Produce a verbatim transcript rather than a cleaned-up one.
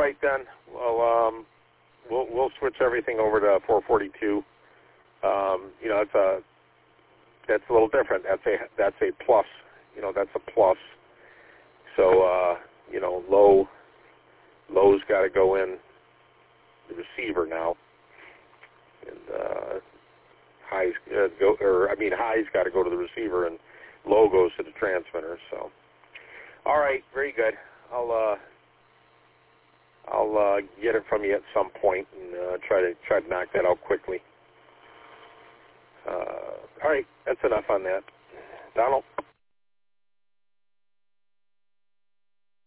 right then. Well, um, we'll we'll switch everything over to four forty-two. Um, you know, it's a that's a little different. That's a that's a plus. You know, that's a plus. So uh, you know, low low's got to go in the receiver now, and uh, highs uh, go or I mean high's got to go to the receiver, and low goes to the transmitter. So, all right, very good. I'll uh, I'll uh, get it from you at some point and uh, try to try to knock that out quickly. Uh, all right, that's enough on that. Donald?